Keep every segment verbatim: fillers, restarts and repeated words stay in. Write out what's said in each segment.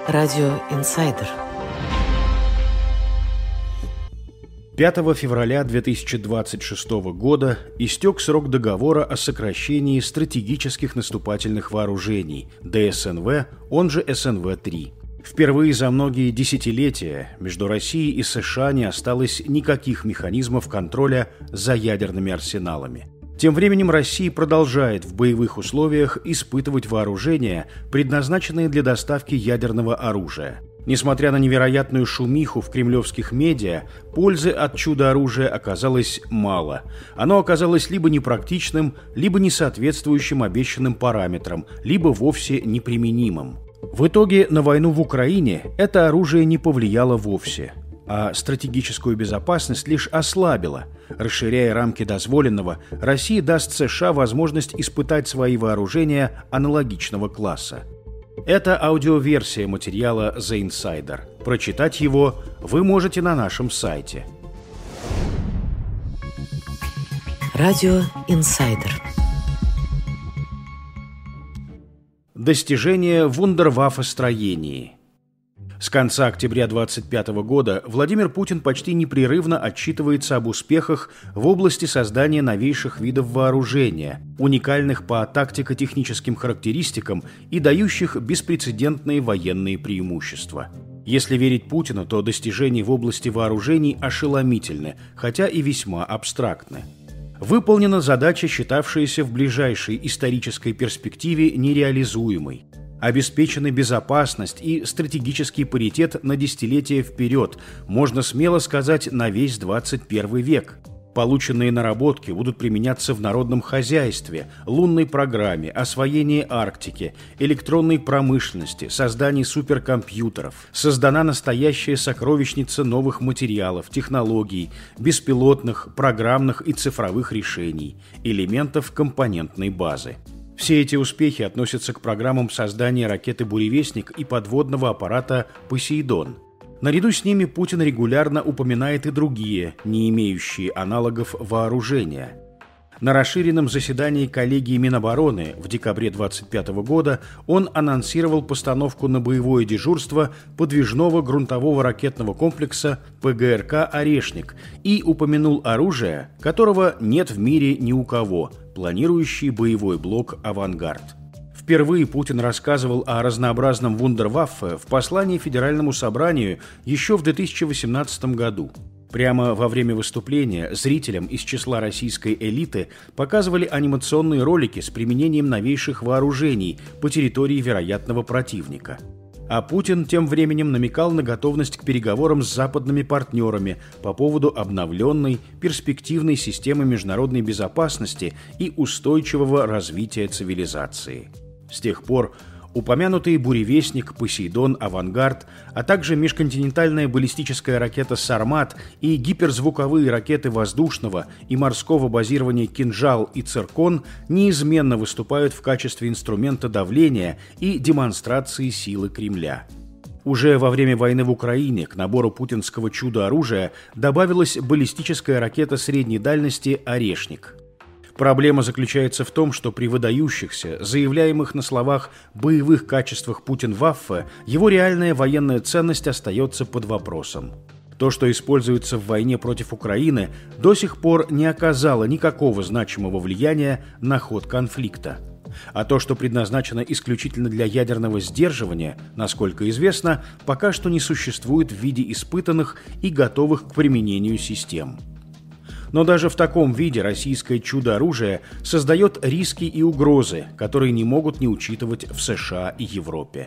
Радио «Инсайдер». пятого февраля две тысячи двадцать шестого года истек срок договора о сокращении стратегических наступательных вооружений (дэ эс эн вэ), он же эс эн вэ три. Впервые за многие десятилетия между Россией и США не осталось никаких механизмов контроля за ядерными арсеналами. Тем временем Россия продолжает в боевых условиях испытывать вооружения, предназначенные для доставки ядерного оружия. Несмотря на невероятную шумиху в кремлевских медиа, пользы от чудо-оружия оказалось мало. Оно оказалось либо непрактичным, либо не соответствующим обещанным параметрам, либо вовсе неприменимым. В итоге на войну в Украине это оружие не повлияло вовсе, а стратегическую безопасность лишь ослабило. Расширяя рамки дозволенного, Россия даст США возможность испытать свои вооружения аналогичного класса. Это аудиоверсия материала The Insider. Прочитать его вы можете на нашем сайте. Радио «Инсайдер». Достижения в вундерваффестроении. С конца октября двадцать пятого года Владимир Путин почти непрерывно отчитывается об успехах в области создания новейших видов вооружения, уникальных по тактико-техническим характеристикам и дающих беспрецедентные военные преимущества. Если верить Путину, то достижения в области вооружений ошеломительны, хотя и весьма абстрактны. Выполнена задача, считавшаяся в ближайшей исторической перспективе нереализуемой. Обеспечены безопасность и стратегический паритет на десятилетия вперед, можно смело сказать, на весь двадцать первый век. Полученные наработки будут применяться в народном хозяйстве, лунной программе, освоении Арктики, электронной промышленности, создании суперкомпьютеров. Создана настоящая сокровищница новых материалов, технологий, беспилотных, программных и цифровых решений, элементов компонентной базы. Все эти успехи относятся к программам создания ракеты «Буревестник» и подводного аппарата «Посейдон». Наряду с ними Путин регулярно упоминает и другие, не имеющие аналогов вооружения. На расширенном заседании коллегии Минобороны в декабре двадцать пятого года он анонсировал постановку на боевое дежурство подвижного грунтового ракетного комплекса пэ гэ эр ка «Орешник» и упомянул оружие, которого нет в мире ни у кого – планирующий боевой блок «Авангард». Впервые Путин рассказывал о разнообразном вундерваффе в послании Федеральному собранию еще в две тысячи восемнадцатом году. Прямо во время выступления зрителям из числа российской элиты показывали анимационные ролики с применением новейших вооружений по территории вероятного противника. А Путин тем временем намекал на готовность к переговорам с западными партнерами по поводу обновленной, перспективной системы международной безопасности и устойчивого развития цивилизации. С тех пор упомянутые «Буревестник», «Посейдон», «Авангард», а также межконтинентальная баллистическая ракета «Сармат» и гиперзвуковые ракеты воздушного и морского базирования «Кинжал» и «Циркон» неизменно выступают в качестве инструмента давления и демонстрации силы Кремля. Уже во время войны в Украине к набору путинского чудо-оружия добавилась баллистическая ракета средней дальности «Орешник». Проблема заключается в том, что при выдающихся, заявляемых на словах боевых качествах Путин-Ваффе, его реальная военная ценность остается под вопросом. То, что используется в войне против Украины, до сих пор не оказало никакого значимого влияния на ход конфликта. А то, что предназначено исключительно для ядерного сдерживания, насколько известно, пока что не существует в виде испытанных и готовых к применению систем. Но даже в таком виде российское чудо-оружие создает риски и угрозы, которые не могут не учитывать в США и Европе.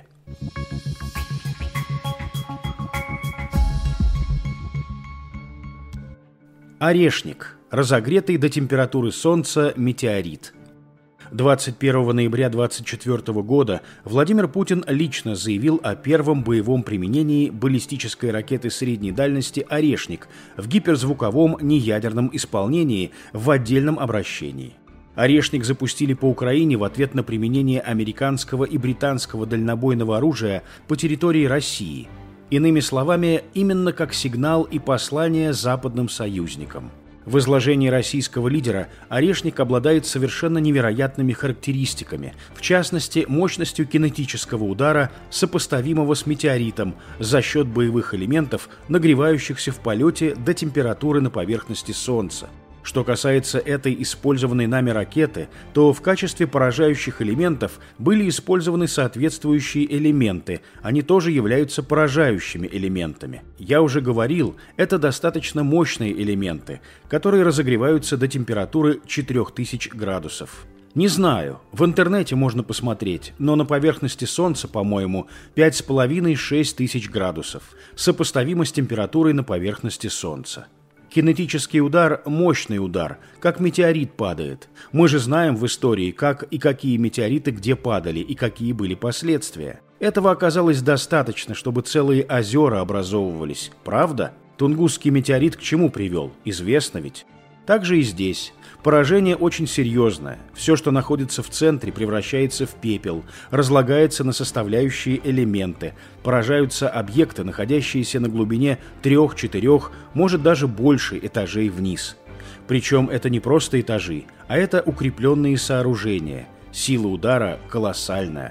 Орешник. Разогретый до температуры Солнца метеорит. двадцать первого ноября двадцать четвёртого года Владимир Путин лично заявил о первом боевом применении баллистической ракеты средней дальности «Орешник» в гиперзвуковом неядерном исполнении в отдельном обращении. «Орешник» запустили по Украине в ответ на применение американского и британского дальнобойного оружия по территории России. Иными словами, именно как сигнал и послание западным союзникам. В изложении российского лидера Орешник обладает совершенно невероятными характеристиками, в частности, мощностью кинетического удара, сопоставимого с метеоритом, за счет боевых элементов, нагревающихся в полете до температуры на поверхности Солнца. Что касается этой использованной нами ракеты, то в качестве поражающих элементов были использованы соответствующие элементы, они тоже являются поражающими элементами. Я уже говорил, это достаточно мощные элементы, которые разогреваются до температуры четырех тысяч градусов. Не знаю, в интернете можно посмотреть, но на поверхности Солнца, по-моему, пять с половиной — шесть тысяч градусов, сопоставимо с температурой на поверхности Солнца. Кинетический удар – мощный удар, как метеорит падает. Мы же знаем в истории, как и какие метеориты где падали и какие были последствия. Этого оказалось достаточно, чтобы целые озера образовывались. Правда? Тунгусский метеорит к чему привел? Известно ведь. Так же и здесь. Поражение очень серьезное. Все, что находится в центре, превращается в пепел, разлагается на составляющие элементы. Поражаются объекты, находящиеся на глубине трех-четырех, может даже больше этажей вниз. Причем это не просто этажи, а это укрепленные сооружения. Сила удара колоссальная.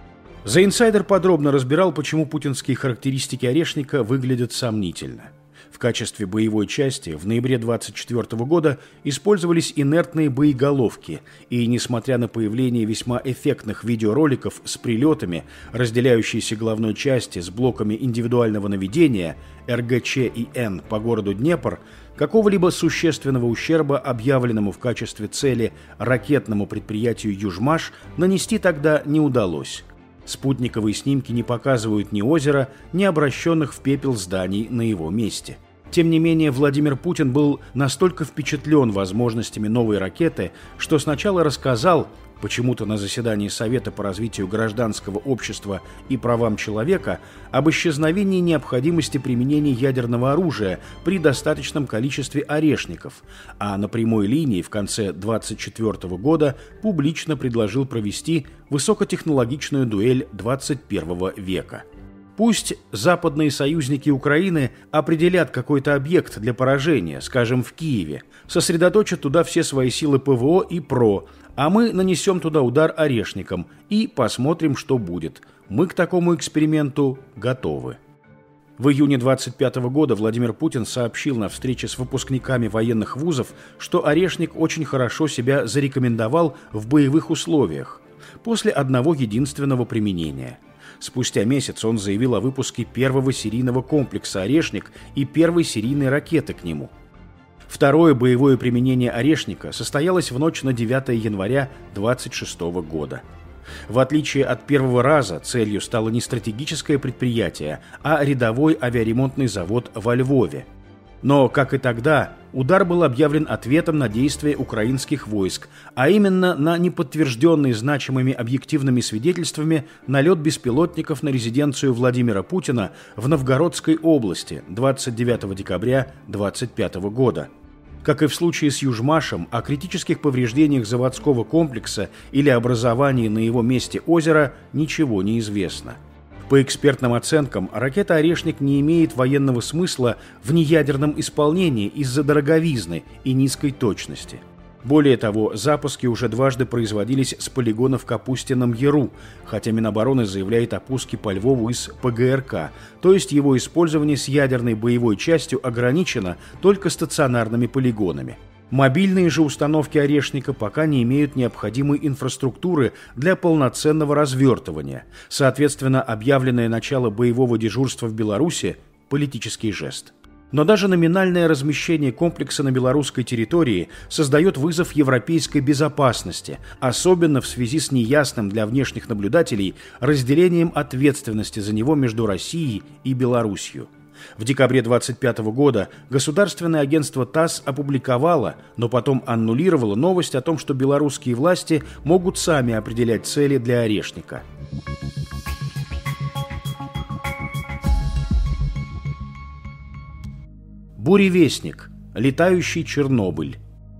The Insider подробно разбирал, почему путинские характеристики Орешника выглядят сомнительно. В качестве боевой части в ноябре двадцать четвёртого года использовались инертные боеголовки, и, несмотря на появление весьма эффектных видеороликов с прилетами, разделяющейся головной части с блоками индивидуального наведения эр гэ че и эн по городу Днепр, какого-либо существенного ущерба, объявленному в качестве цели ракетному предприятию «Южмаш», нанести тогда не удалось. Спутниковые снимки не показывают ни озера, ни обращенных в пепел зданий на его месте. Тем не менее, Владимир Путин был настолько впечатлен возможностями новой ракеты, что сначала рассказал, почему-то на заседании Совета по развитию гражданского общества и правам человека, об исчезновении необходимости применения ядерного оружия при достаточном количестве орешников, а на прямой линии в конце двадцать четвёртого года публично предложил провести высокотехнологичную дуэль двадцать первого века. Пусть западные союзники Украины определят какой-то объект для поражения, скажем, в Киеве, сосредоточат туда все свои силы пэ вэ о и ПРО, а мы нанесем туда удар орешником и посмотрим, что будет. Мы к такому эксперименту готовы. В июне двадцать пятого года Владимир Путин сообщил на встрече с выпускниками военных вузов, что орешник очень хорошо себя зарекомендовал в боевых условиях после одного единственного применения. Спустя месяц он заявил о выпуске первого серийного комплекса «Орешник» и первой серийной ракеты к нему. Второе боевое применение «Орешника» состоялось в ночь на девятое января двадцать шестого года. В отличие от первого раза, целью стало не стратегическое предприятие, а рядовой авиаремонтный завод во Львове. Но, как и тогда, удар был объявлен ответом на действия украинских войск, а именно на неподтвержденный значимыми объективными свидетельствами налет беспилотников на резиденцию Владимира Путина в Новгородской области двадцать девятого декабря двадцать пятого года. Как и в случае с Южмашем, о критических повреждениях заводского комплекса или образовании на его месте озера ничего не известно. По экспертным оценкам, ракета «Орешник» не имеет военного смысла в неядерном исполнении из-за дороговизны и низкой точности. Более того, запуски уже дважды производились с полигона в Капустином Яру, хотя Минобороны заявляет о пуске по Львову из пэ гэ эр ка, то есть его использование с ядерной боевой частью ограничено только стационарными полигонами. Мобильные же установки «Орешника» пока не имеют необходимой инфраструктуры для полноценного развертывания. Соответственно, объявленное начало боевого дежурства в Беларуси – политический жест. Но даже номинальное размещение комплекса на белорусской территории создает вызов европейской безопасности, особенно в связи с неясным для внешних наблюдателей разделением ответственности за него между Россией и Белоруссией. В декабре двадцать пятого года государственное агентство ТАСС опубликовало, но потом аннулировало новость о том, что белорусские власти могут сами определять цели для «Орешника». Буревестник. Летающий Чернобыль.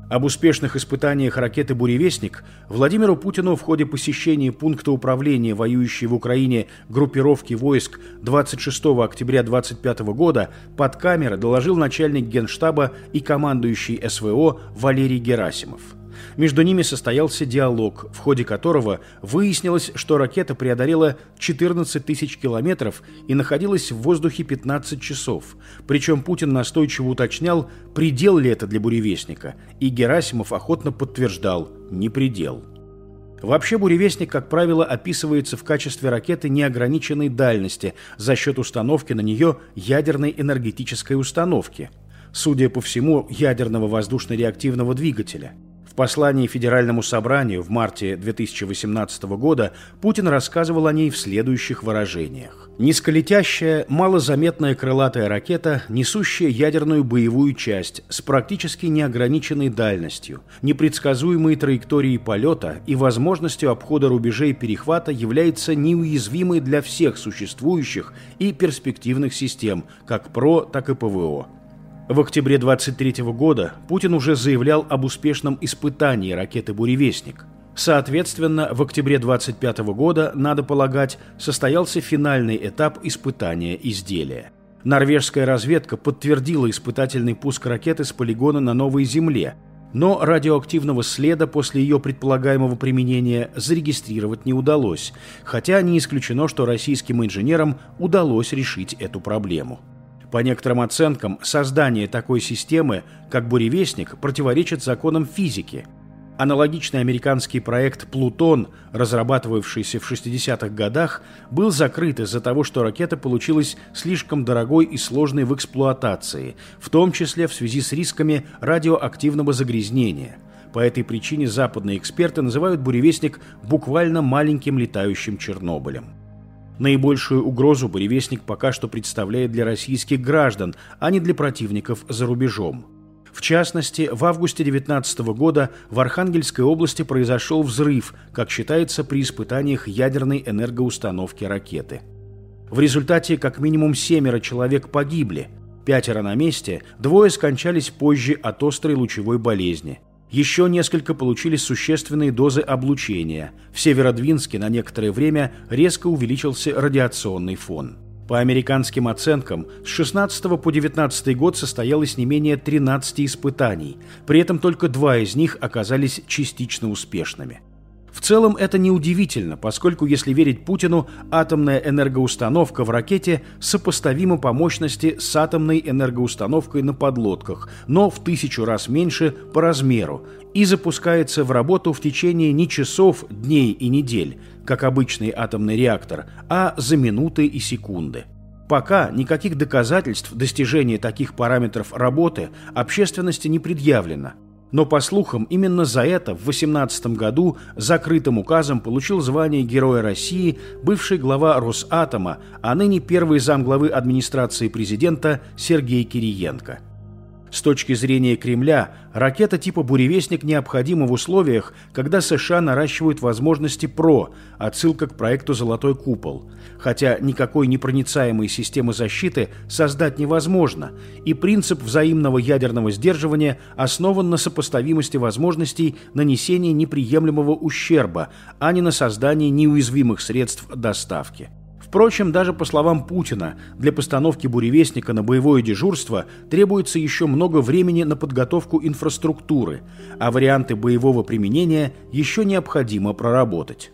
Об успешных испытаниях ракеты «Буревестник» Владимиру Путину в ходе посещения пункта управления воюющей в Украине группировки войск двадцать шестого октября две тысячи двадцать пятого года под камеры доложил начальник Генштаба и командующий эс вэ о Валерий Герасимов. Между ними состоялся диалог, в ходе которого выяснилось, что ракета преодолела четырнадцать тысяч километров и находилась в воздухе пятнадцать часов. Причем Путин настойчиво уточнял, предел ли это для «Буревестника», и Герасимов охотно подтверждал – не предел. Вообще «Буревестник», как правило, описывается в качестве ракеты неограниченной дальности за счет установки на нее ядерной энергетической установки. Судя по всему, ядерного воздушно-реактивного двигателя. В послании Федеральному собранию в марте две тысячи восемнадцатого года Путин рассказывал о ней в следующих выражениях. Низколетящая, малозаметная крылатая ракета, несущая ядерную боевую часть с практически неограниченной дальностью, непредсказуемой траекторией полета и возможностью обхода рубежей перехвата является неуязвимой для всех существующих и перспективных систем, как ПРО, так и ПВО. В октябре двадцать третьего года Путин уже заявлял об успешном испытании ракеты «Буревестник». Соответственно, в октябре двадцать пятого года, надо полагать, состоялся финальный этап испытания изделия. Норвежская разведка подтвердила испытательный пуск ракеты с полигона на Новой Земле, но радиоактивного следа после ее предполагаемого применения зарегистрировать не удалось, хотя не исключено, что российским инженерам удалось решить эту проблему. По некоторым оценкам, создание такой системы, как «Буревестник», противоречит законам физики. Аналогичный американский проект «Плутон», разрабатывавшийся в шестидесятых годах, был закрыт из-за того, что ракета получилась слишком дорогой и сложной в эксплуатации, в том числе в связи с рисками радиоактивного загрязнения. По этой причине западные эксперты называют «Буревестник» буквально маленьким летающим Чернобылем. Наибольшую угрозу «Буревестник» пока что представляет для российских граждан, а не для противников за рубежом. В частности, в августе две тысячи девятнадцатого года в Архангельской области произошел взрыв, как считается, при испытаниях ядерной энергоустановки ракеты. В результате как минимум семеро человек погибли, пятеро на месте, двое скончались позже от острой лучевой болезни. Еще несколько получили существенные дозы облучения. В Северодвинске на некоторое время резко увеличился радиационный фон. По американским оценкам, с шестнадцатого по девятнадцатый год состоялось не менее тринадцати испытаний. При этом только два из них оказались частично успешными. В целом это неудивительно, поскольку, если верить Путину, атомная энергоустановка в ракете сопоставима по мощности с атомной энергоустановкой на подлодках, но в тысячу раз меньше по размеру, и запускается в работу в течение не часов, дней и недель, как обычный атомный реактор, а за минуты и секунды. Пока никаких доказательств достижения таких параметров работы общественности не предъявлено. Но, по слухам, именно за это в две тысячи восемнадцатом году закрытым указом получил звание Героя России бывший глава Росатома, а ныне первый замглавы администрации президента Сергей Кириенко. С точки зрения Кремля, ракета типа «Буревестник» необходима в условиях, когда США наращивают возможности ПРО, отсылка к проекту «Золотой купол». Хотя никакой непроницаемой системы защиты создать невозможно, и принцип взаимного ядерного сдерживания основан на сопоставимости возможностей нанесения неприемлемого ущерба, а не на создании неуязвимых средств доставки. Впрочем, даже по словам Путина, для постановки «Буревестника» на боевое дежурство требуется еще много времени на подготовку инфраструктуры, а варианты боевого применения еще необходимо проработать.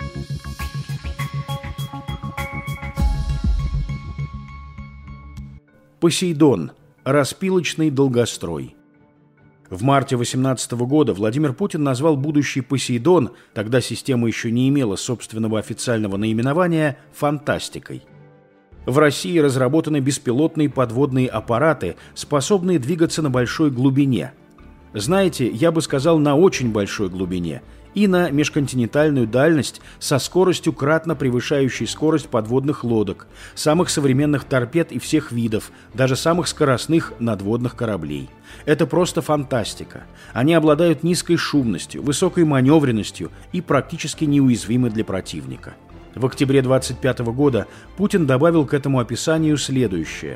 Посейдон. Распилочный долгострой. В марте две тысячи восемнадцатого года Владимир Путин назвал будущий «Посейдон», тогда система еще не имела собственного официального наименования, фантастикой. В России разработаны беспилотные подводные аппараты, способные двигаться на большой глубине. Знаете, я бы сказал, на очень большой глубине, и на межконтинентальную дальность со скоростью, кратно превышающей скорость подводных лодок, самых современных торпед и всех видов, даже самых скоростных надводных кораблей. Это просто фантастика. Они обладают низкой шумностью, высокой маневренностью и практически неуязвимы для противника. В октябре две тысячи двадцать пятого года Путин добавил к этому описанию следующее.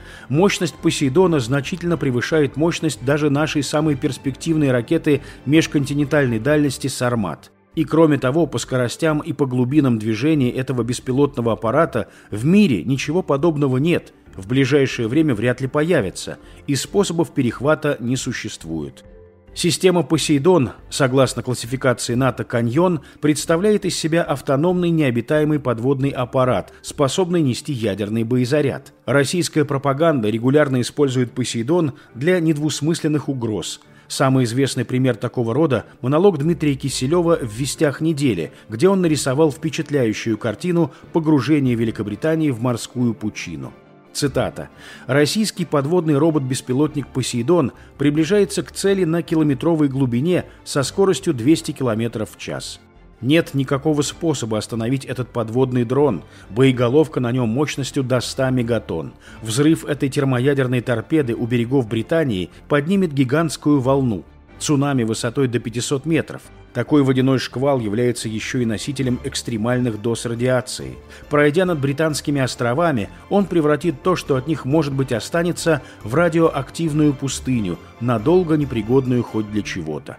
Мощность «Посейдона» значительно превышает мощность даже нашей самой перспективной ракеты межконтинентальной дальности «Сармат». И кроме того, по скоростям и по глубинам движения этого беспилотного аппарата в мире ничего подобного нет, в ближайшее время вряд ли появится, и способов перехвата не существует. Система «Посейдон», согласно классификации НАТО «Каньон», представляет из себя автономный необитаемый подводный аппарат, способный нести ядерный боезаряд. Российская пропаганда регулярно использует «Посейдон» для недвусмысленных угроз. Самый известный пример такого рода – монолог Дмитрия Киселева в «Вестях недели», где он нарисовал впечатляющую картину погружения Великобритании в морскую пучину. Цитата. «Российский подводный робот-беспилотник «Посейдон» приближается к цели на километровой глубине со скоростью двести километров в час. Нет никакого способа остановить этот подводный дрон. Боеголовка на нем мощностью до ста мегатонн. Взрыв этой термоядерной торпеды у берегов Британии поднимет гигантскую волну. Цунами высотой до пятисот метров. Такой водяной шквал является еще и носителем экстремальных доз радиации. Пройдя над Британскими островами, он превратит то, что от них, может быть, останется, в радиоактивную пустыню, надолго непригодную хоть для чего-то».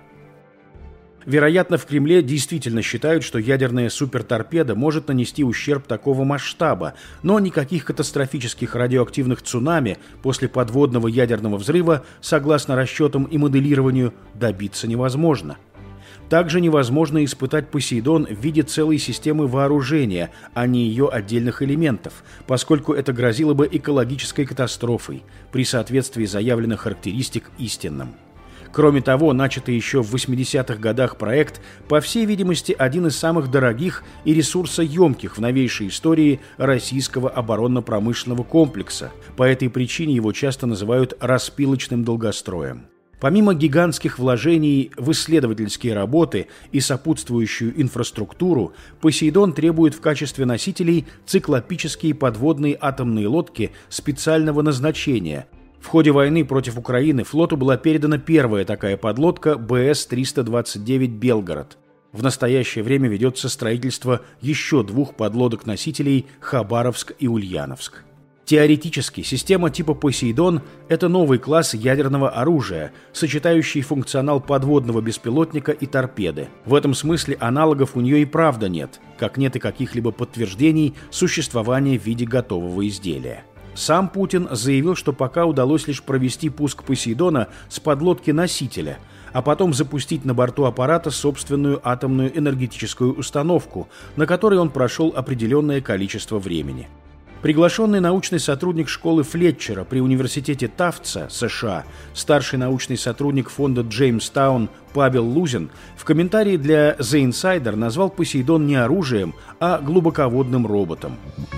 Вероятно, в Кремле действительно считают, что ядерная суперторпеда может нанести ущерб такого масштаба, но никаких катастрофических радиоактивных цунами после подводного ядерного взрыва, согласно расчетам и моделированию, добиться невозможно. Также невозможно испытать «Посейдон» в виде целой системы вооружения, а не ее отдельных элементов, поскольку это грозило бы экологической катастрофой при соответствии заявленных характеристик истинным. Кроме того, начатый еще в восьмидесятых годах проект, по всей видимости, один из самых дорогих и ресурсоемких в новейшей истории российского оборонно-промышленного комплекса. По этой причине его часто называют «распилочным долгостроем». Помимо гигантских вложений в исследовательские работы и сопутствующую инфраструктуру, «Посейдон» требует в качестве носителей циклопические подводные атомные лодки специального назначения. В ходе войны против Украины флоту была передана первая такая подлодка бэ эс триста двадцать девять «Белгород». В настоящее время ведется строительство еще двух подлодок-носителей «Хабаровск» и «Ульяновск». Теоретически, система типа «Посейдон» — это новый класс ядерного оружия, сочетающий функционал подводного беспилотника и торпеды. В этом смысле аналогов у нее и правда нет, как нет и каких-либо подтверждений существования в виде готового изделия. Сам Путин заявил, что пока удалось лишь провести пуск «Посейдона» с подлодки-носителя, а потом запустить на борту аппарата собственную атомную энергетическую установку, на которой он прошел определенное количество времени. Приглашенный научный сотрудник школы Флетчера при университете Тафтса, США, старший научный сотрудник фонда Джеймстаун Павел Лузин в комментарии для The Insider назвал «Посейдон» не оружием, а глубоководным роботом.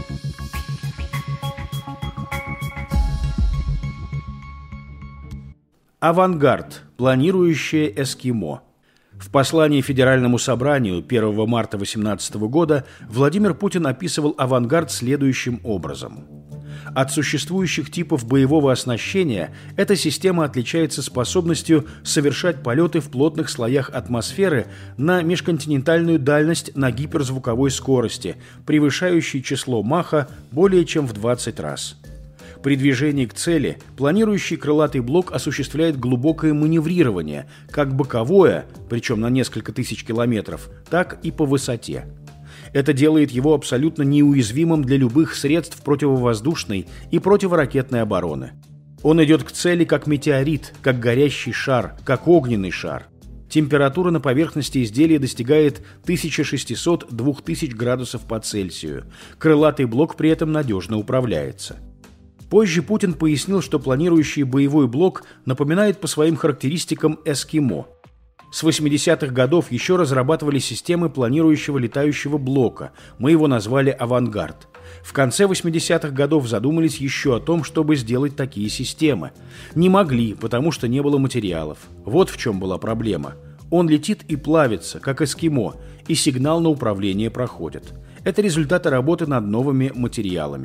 Авангард. Планирующее эскимо. В послании Федеральному собранию первого марта две тысячи восемнадцатого года Владимир Путин описывал авангард следующим образом. От существующих типов боевого оснащения эта система отличается способностью совершать полеты в плотных слоях атмосферы на межконтинентальную дальность на гиперзвуковой скорости, превышающей число Маха более чем в двадцать раз. При движении к цели планирующий крылатый блок осуществляет глубокое маневрирование, как боковое, причем на несколько тысяч километров, так и по высоте. Это делает его абсолютно неуязвимым для любых средств противовоздушной и противоракетной обороны. Он идет к цели как метеорит, как горящий шар, как огненный шар. Температура на поверхности изделия достигает тысяча шестисот — двух тысяч градусов по Цельсию. Крылатый блок при этом надежно управляется. Позже Путин пояснил, что планирующий боевой блок напоминает по своим характеристикам эскимо. С восьмидесятых годов еще разрабатывали системы планирующего летающего блока, мы его назвали «Авангард». В конце восьмидесятых годов задумались еще о том, чтобы сделать такие системы. Не могли, потому что не было материалов. Вот в чем была проблема. Он летит и плавится, как эскимо, и сигнал на управление проходит. Это результаты работы над новыми материалами.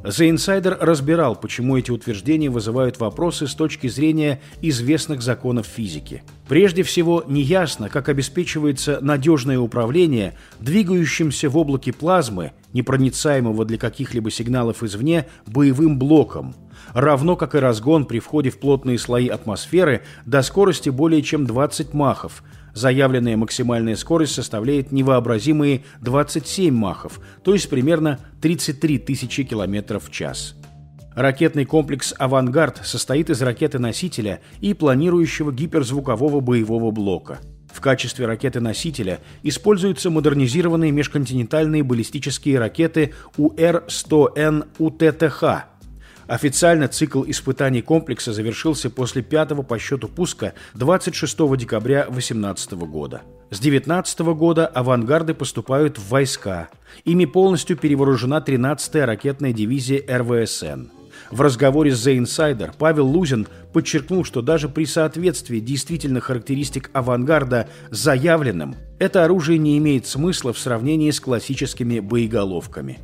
The Insider разбирал, почему эти утверждения вызывают вопросы с точки зрения известных законов физики. Прежде всего, неясно, как обеспечивается надежное управление двигающимся в облаке плазмы, непроницаемого для каких-либо сигналов извне, боевым блоком, равно как и разгон при входе в плотные слои атмосферы до скорости более чем двадцать махов. Заявленная максимальная скорость составляет невообразимые двадцать семь махов, то есть примерно тридцать три тысячи километров в час. Ракетный комплекс «Авангард» состоит из ракеты-носителя и планирующего гиперзвукового боевого блока. В качестве ракеты-носителя используются модернизированные межконтинентальные баллистические ракеты У Р сто Н У Т Т Х. Официально цикл испытаний комплекса завершился после пятого по счету пуска двадцать шестого декабря две тысячи восемнадцатого года. С две тысячи девятнадцатого года «Авангарды» поступают в войска. Ими полностью перевооружена тринадцатая ракетная дивизия Р В С Н. В разговоре с The Insider Павел Лузин подчеркнул, что даже при соответствии действительных характеристик «Авангарда» заявленным, это оружие не имеет смысла в сравнении с классическими боеголовками.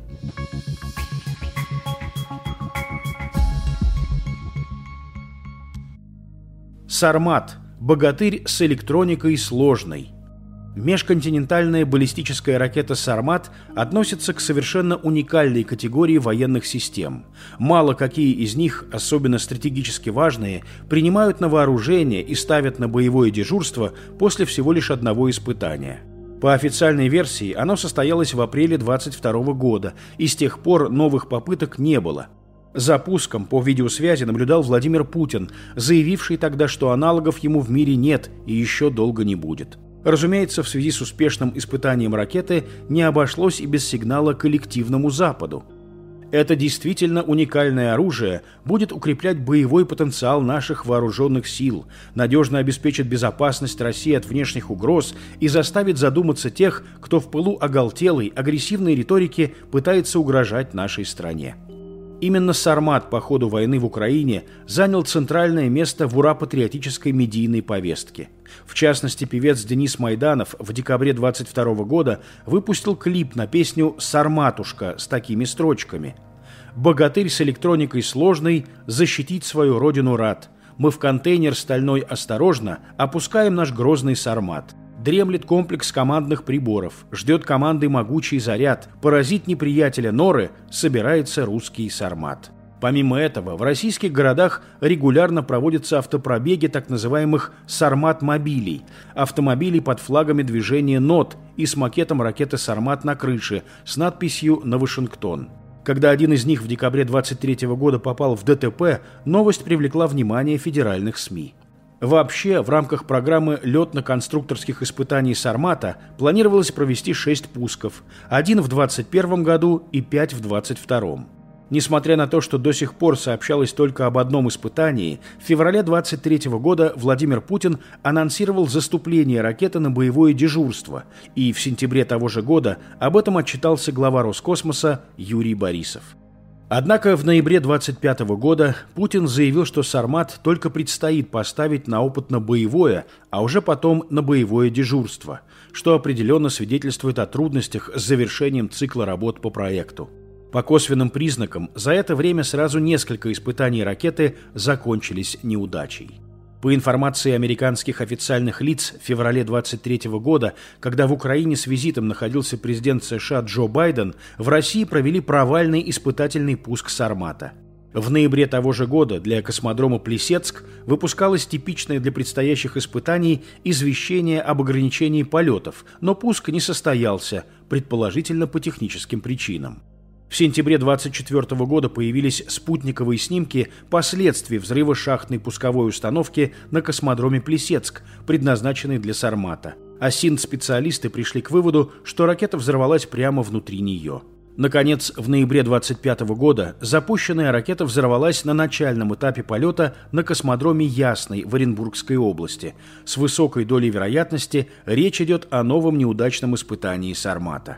«Сармат» – богатырь с электроникой сложной. Межконтинентальная баллистическая ракета «Сармат» относится к совершенно уникальной категории военных систем. Мало какие из них, особенно стратегически важные, принимают на вооружение и ставят на боевое дежурство после всего лишь одного испытания. По официальной версии, оно состоялось в апреле двадцать второго года, и с тех пор новых попыток не было. За пуском по видеосвязи наблюдал Владимир Путин, заявивший тогда, что аналогов ему в мире нет и еще долго не будет. Разумеется, в связи с успешным испытанием ракеты не обошлось и без сигнала коллективному Западу. Это действительно уникальное оружие будет укреплять боевой потенциал наших вооруженных сил, надежно обеспечит безопасность России от внешних угроз и заставит задуматься тех, кто в пылу оголтелой, агрессивной риторики пытается угрожать нашей стране. Именно «Сармат» по ходу войны в Украине занял центральное место в ура-патриотической медийной повестке. В частности, певец Денис Майданов в декабре двадцать второго года выпустил клип на песню «Сарматушка» с такими строчками: «Богатырь с электроникой сложной, защитить свою родину рад. Мы в контейнер стальной осторожно опускаем наш грозный «Сармат». Дремлет комплекс командных приборов, ждет команды могучий заряд, поразить неприятеля норы, собирается русский «Сармат». Помимо этого, в российских городах регулярно проводятся автопробеги так называемых «Сармат-мобилей», автомобилей под флагами движения НОТ и с макетом ракеты «Сармат» на крыше с надписью «На Вашингтон». Когда один из них в декабре двадцать третьего года попал в Д Т П, новость привлекла внимание федеральных СМИ. Вообще, в рамках программы летно-конструкторских испытаний «Сармата» планировалось провести шесть пусков, один в двадцать первом году и пять в двадцать втором. Несмотря на то, что до сих пор сообщалось только об одном испытании, в феврале двадцать третьего года Владимир Путин анонсировал заступление ракеты на боевое дежурство, и в сентябре того же года об этом отчитался глава Роскосмоса Юрий Борисов. Однако в ноябре двадцать пятого года Путин заявил, что «Сармат» только предстоит поставить на опытно-боевое, а уже потом на боевое дежурство, что определенно свидетельствует о трудностях с завершением цикла работ по проекту. По косвенным признакам, за это время сразу несколько испытаний ракеты закончились неудачей. По информации американских официальных лиц, в феврале двадцать третьего года, когда в Украине с визитом находился президент США Джо Байден, в России провели провальный испытательный пуск «Сармата». В ноябре того же года для космодрома Плесецк выпускалось типичное для предстоящих испытаний извещение об ограничении полетов, но пуск не состоялся, предположительно по техническим причинам. В сентябре двадцать четвёртого года появились спутниковые снимки последствий взрыва шахтной пусковой установки на космодроме Плесецк, предназначенной для «Сармата». А синт-специалисты пришли к выводу, что ракета взорвалась прямо внутри нее. Наконец, в ноябре двадцать пятого года запущенная ракета взорвалась на начальном этапе полета на космодроме Ясный в Оренбургской области. С высокой долей вероятности речь идет о новом неудачном испытании «Сармата».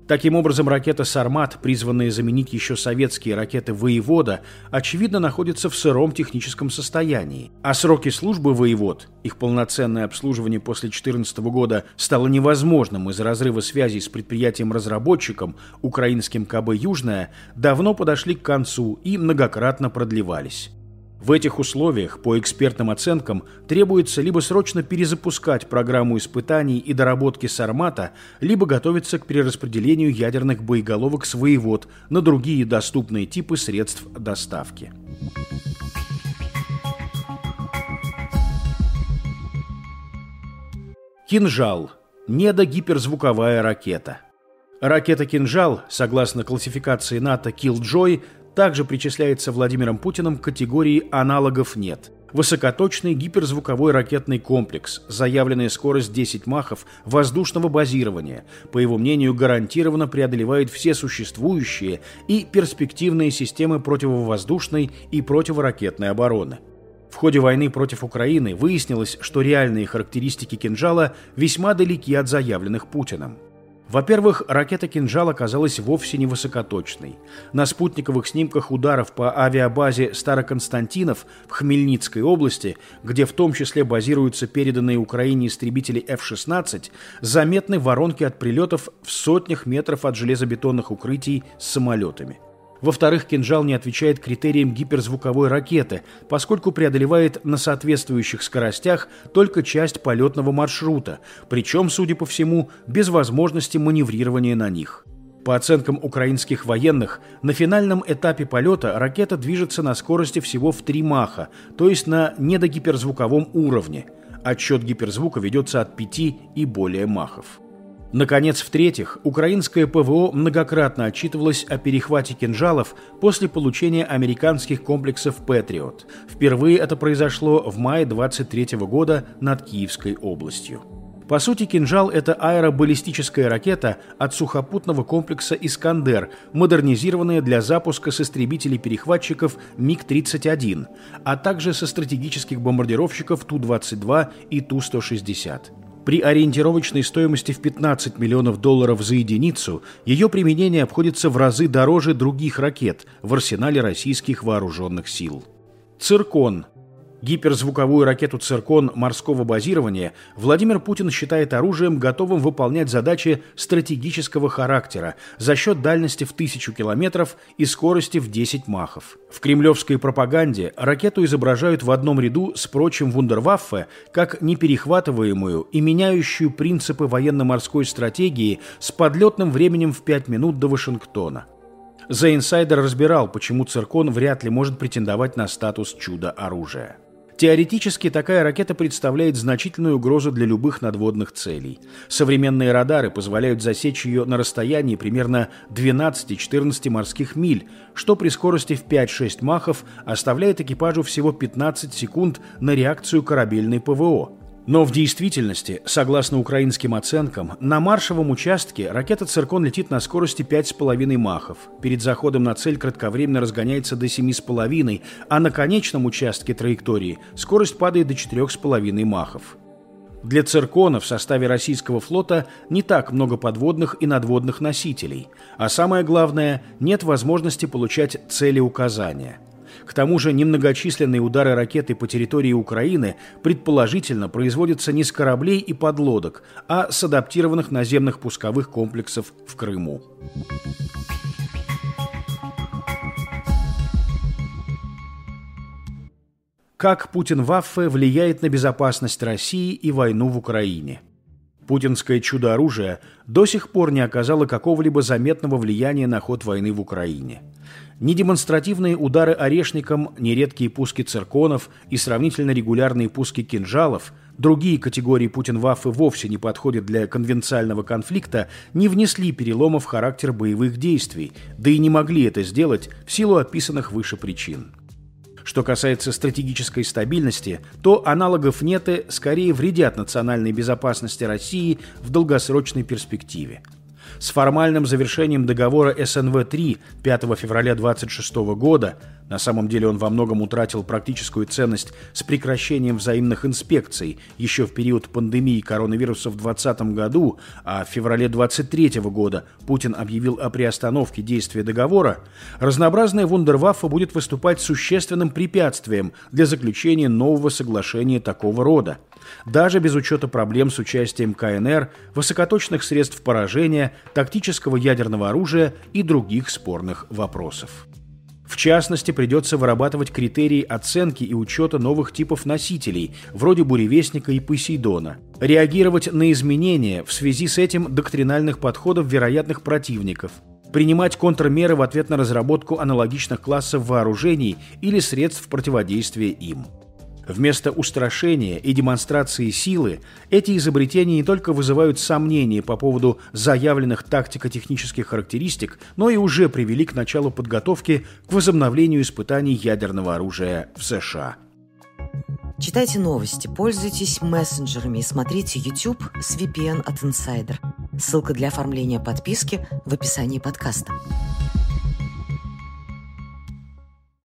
Таким образом, ракета «Сармат», призванная заменить еще советские ракеты «Воевода», очевидно, находится в сыром техническом состоянии. А сроки службы «Воевод», их полноценное обслуживание после две тысячи четырнадцатого года стало невозможным из-за разрыва связей с предприятием-разработчиком, украинским ка бэ «Южная», давно подошли к концу и многократно продлевались. В этих условиях, по экспертным оценкам, требуется либо срочно перезапускать программу испытаний и доработки «Сармата», либо готовиться к перераспределению ядерных боеголовок с «Воевод» на другие доступные типы средств доставки. «Кинжал» – недогиперзвуковая ракета. Ракета «Кинжал», согласно классификации НАТО Killjoy, также причисляется Владимиром Путиным к категории «аналогов нет». Высокоточный гиперзвуковой ракетный комплекс, заявленная скорость десять махов воздушного базирования, по его мнению, гарантированно преодолевает все существующие и перспективные системы противовоздушной и противоракетной обороны. В ходе войны против Украины выяснилось, что реальные характеристики «Кинжала» весьма далеки от заявленных Путиным. Во-первых, ракета «Кинжал» оказалась вовсе не высокоточной. На спутниковых снимках ударов по авиабазе Староконстантинов в Хмельницкой области, где в том числе базируются переданные Украине истребители эф шестнадцать, заметны воронки от прилетов в сотнях метров от железобетонных укрытий с самолетами. Во-вторых, «Кинжал» не отвечает критериям гиперзвуковой ракеты, поскольку преодолевает на соответствующих скоростях только часть полетного маршрута, причем, судя по всему, без возможности маневрирования на них. По оценкам украинских военных, на финальном этапе полета ракета движется на скорости всего в три маха, то есть на недогиперзвуковом уровне. Отсчет гиперзвука ведется от пяти и более махов. Наконец, в-третьих, украинское ПВО многократно отчитывалось о перехвате «Кинжалов» после получения американских комплексов «Патриот». Впервые это произошло в мае двадцать третьего года над Киевской областью. По сути, «Кинжал» — это аэробаллистическая ракета от сухопутного комплекса «Искандер», модернизированная для запуска с истребителей-перехватчиков миг тридцать один, а также со стратегических бомбардировщиков Ту двадцать два и Ту сто шестьдесят. При ориентировочной стоимости в пятнадцать миллионов долларов за единицу ее применение обходится в разы дороже других ракет в арсенале российских вооруженных сил. «Циркон». Гиперзвуковую ракету «Циркон» морского базирования Владимир Путин считает оружием, готовым выполнять задачи стратегического характера за счет дальности в тысячу километров и скорости в десять махов. В кремлевской пропаганде ракету изображают в одном ряду с прочим вундерваффе как неперехватываемую и меняющую принципы военно-морской стратегии с подлетным временем в пять минут до Вашингтона. The Insider разбирал, почему «Циркон» вряд ли может претендовать на статус чудо-оружия. Теоретически такая ракета представляет значительную угрозу для любых надводных целей. Современные радары позволяют засечь ее на расстоянии примерно двенадцать-четырнадцать морских миль, что при скорости в пять-шесть махов оставляет экипажу всего пятнадцать секунд на реакцию корабельной ПВО. Но в действительности, согласно украинским оценкам, на маршевом участке ракета «Циркон» летит на скорости пять с половиной махов. Перед заходом на цель кратковременно разгоняется до семи с половиной, а на конечном участке траектории скорость падает до четырех с половиной махов. Для «Циркона» в составе российского флота не так много подводных и надводных носителей, а самое главное, нет возможности получать целеуказания. К тому же немногочисленные удары ракеты по территории Украины предположительно производятся не с кораблей и подлодок, а с адаптированных наземных пусковых комплексов в Крыму. Как Путин-Ваффе влияет на безопасность России и войну в Украине? Путинское чудо-оружие до сих пор не оказало какого-либо заметного влияния на ход войны в Украине. Ни демонстративные удары орешником, ни редкие пуски цирконов и сравнительно регулярные пуски кинжалов, другие категории Путин-Ваффе вовсе не подходят для конвенциального конфликта, не внесли перелома в характер боевых действий, да и не могли это сделать в силу описанных выше причин. Что касается стратегической стабильности, то аналогов нет и скорее вредят национальной безопасности России в долгосрочной перспективе. С формальным завершением договора эс эн вэ три пятого февраля двадцать шестого года, на самом деле он во многом утратил практическую ценность с прекращением взаимных инспекций еще в период пандемии коронавируса в двадцатом году, а в феврале двадцать третьего года Путин объявил о приостановке действия договора, разнообразная вундерваффе будет выступать существенным препятствием для заключения нового соглашения такого рода. Даже без учета проблем с участием ка эн эр, высокоточных средств поражения, тактического ядерного оружия и других спорных вопросов. В частности, придется вырабатывать критерии оценки и учета новых типов носителей, вроде «Буревестника» и «Посейдона», реагировать на изменения в связи с этим доктринальных подходов вероятных противников, принимать контрмеры в ответ на разработку аналогичных классов вооружений или средств противодействия им. Вместо устрашения и демонстрации силы эти изобретения не только вызывают сомнения по поводу заявленных тактико-технических характеристик, но и уже привели к началу подготовки к возобновлению испытаний ядерного оружия в США. Читайте новости, пользуйтесь мессенджерами и смотрите YouTube с ви пи эн от Insider. Ссылка для оформления подписки в описании подкаста.